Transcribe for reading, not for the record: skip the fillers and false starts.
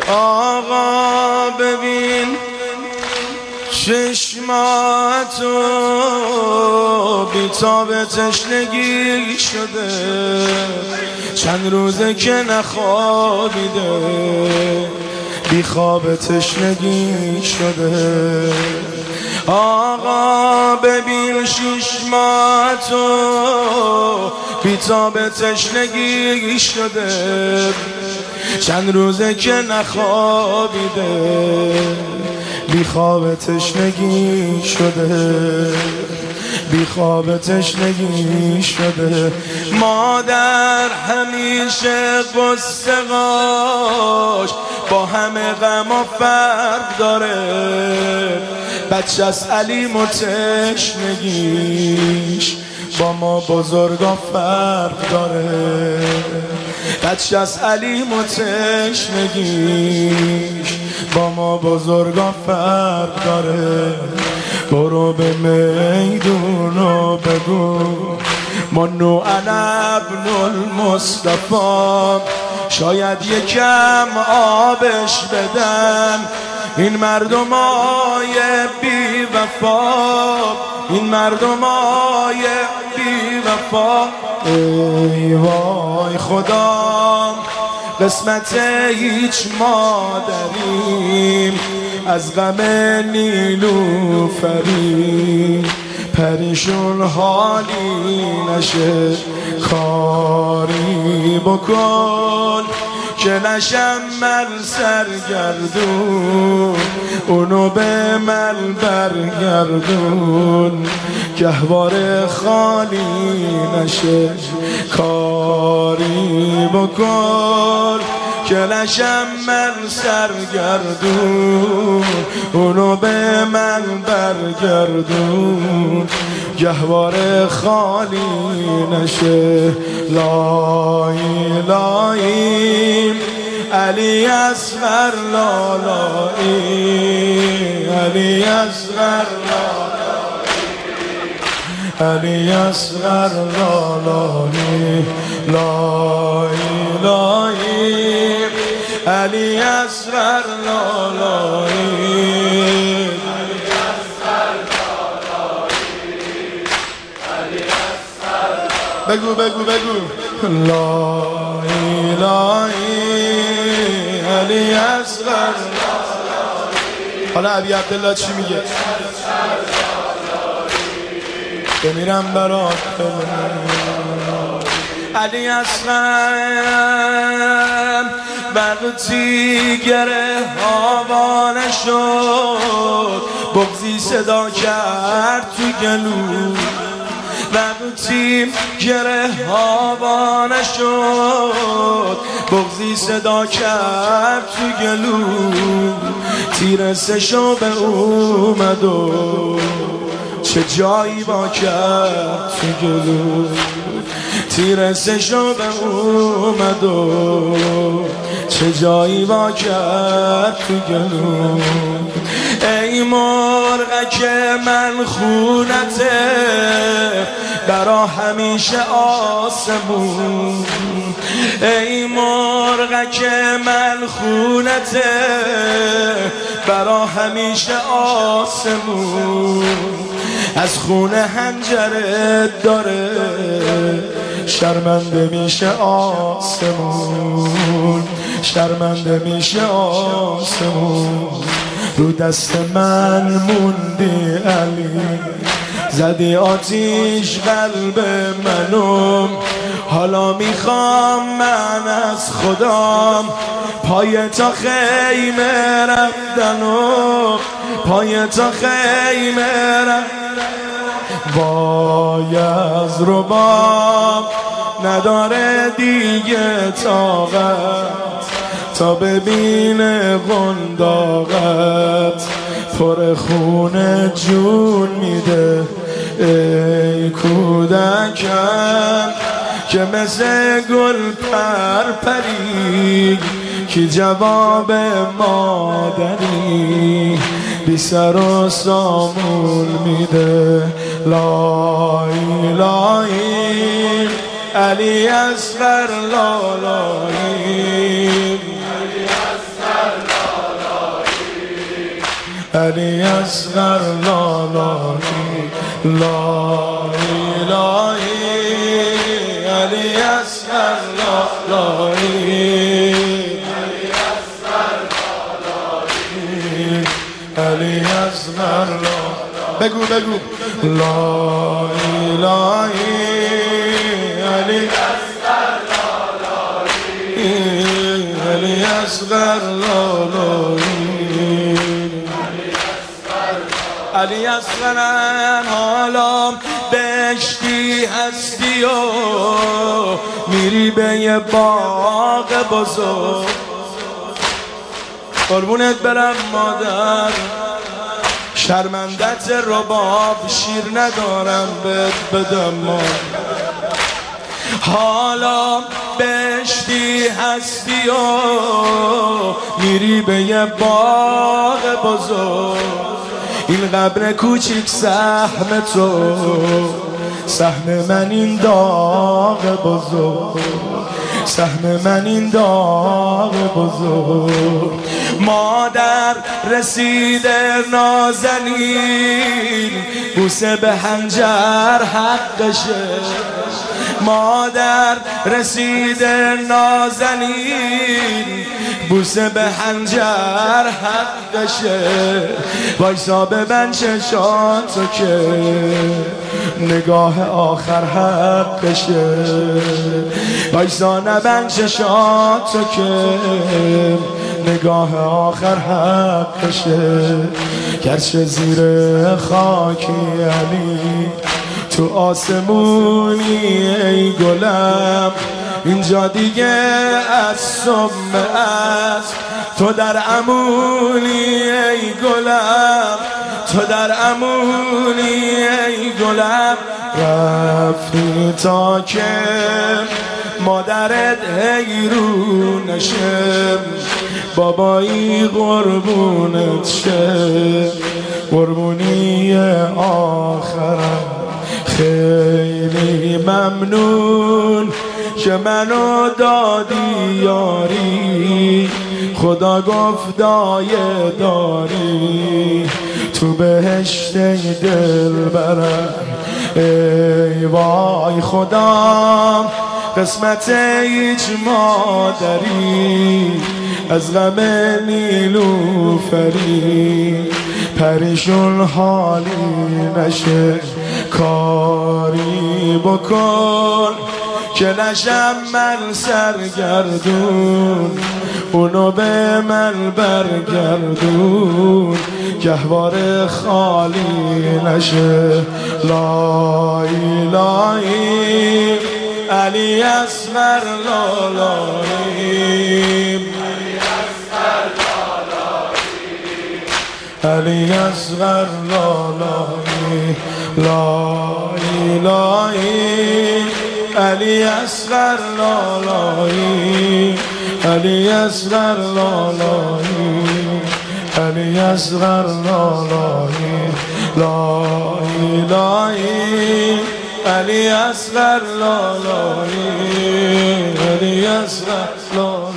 آقا ببین چشماتو بی‌تاب تشنگی شده، چند روزه که نخوابیده، بی خواب تشنگی شده. آقا ببین چشماتو بی‌تاب تشنگی شده، چند روزه که نخوابیده، بی خواب تشنگی شده، بی خواب تشنگی شده. مادر همیشه قصه‌هاش با همه غم و فرق داره، بچه از علیم و تشنگیش با ما بزرگا فرق داره، بچه از علیم و تشنگیش با ما بزرگا فرق داره. برو به میدون و بگو منو انا ابن المصطفی، شاید یکم آبش بدن این مردمای بی وفا، این مردمای بی وفا. ای وای خدا قسمت هیچ مادریم از غم نیلوفری، پریشون حالی نشه، کاری بکن که نشم من سرگردون، اونو به من برگردون، گهواره خالی نشه، کاری بکن که نشم من سرگردون، اونو به من برگردون، گهواره خالی نشه. لای لای علی اصغر لالایی، علی اصغر علی اصغر لالایی، لای لای علی اصغر لالایی، بگو بگو بگو لای لای علی اصغر. حالا ابی عبدالله چی میگه؟ بمیرم برات علی اصغر. وقتی گره آوانه شد بغضی صدا کرد تو گلو، وقتی گره آوانه شد بغضی صدا کرد تو گلو، تیر سشو به اومد و چه جایی با کرد تو گلو، تیر سشو به اومد و چه جایی با کرد تو گلو. ای مرغک من خونته برا همیشه آسمون، ای مرغک من خونته برا همیشه آسمون، از خونه هنجره داره شرمنده میشه آسمون، شرمنده میشه آسمون. رو دست من موندی علی، زدی آتیش قلب منو، حالا میخوام من از خدام پای تا خیمه رفتن و پای تا خیمه رفتن. وای از رباب نداره دیگه طاقت تا ببینه قنداقت پر خونه جون میده. ای کودکم که مثل گل پرپری، کی جواب مادری بی سر و سامون میده. لای لای علی اصغر لالایی، علی اصغر اصغر لالایی لالایی علی اصغر لالایی علی اصغر بگو بگو لا الهی علی اصغر علی اصغر علی اصغرن حالا بهشتی هستی و میری به یه باغ بزرگ قربونت برم مادر شرمندت رباب شیر ندارم بهت بدم مادر حالا بهشتی هستی و میری به یه باغ بزرگ این قبر کوچیک سهم تو سهم من این داغ بزرگ سهم من این داغ بزرگ مادر رسیده نازنین بوسه به حنجر حقشه مادر رسیده نازنین بوسه به حنجر حقشه وایسا ببند چشاتو که نگاه آخر حقشه وایسا نبند چشاتو که نگاه آخر حقشه گرچه زیر خاکی علی تو آسمونی ای گلم اینجا دیگه از سم است تو در امونی ای گلم تو در امونی ای گلم رفتی تا که مادرت حیرونشه بابایی قربونت شه قربونی آخرم خیلی ممنون که منو دادی یاری خدا گفت دایه داری تو بهشت دل برم ای وای خدا قسمت هیچ مادری از غم نیلوفری پریشون حالی نشه کاری بکن که نشم من سرگردون اونو به من برگردون گهواره خالی نشه لا الهی علی اصغر لالایی علی اصغر لالایی لا الهی علی اصغر لالایی علی اصغر لالایی علی اصغر لالایی لا الهی علی اصغر لالایی علی اصغر لالایی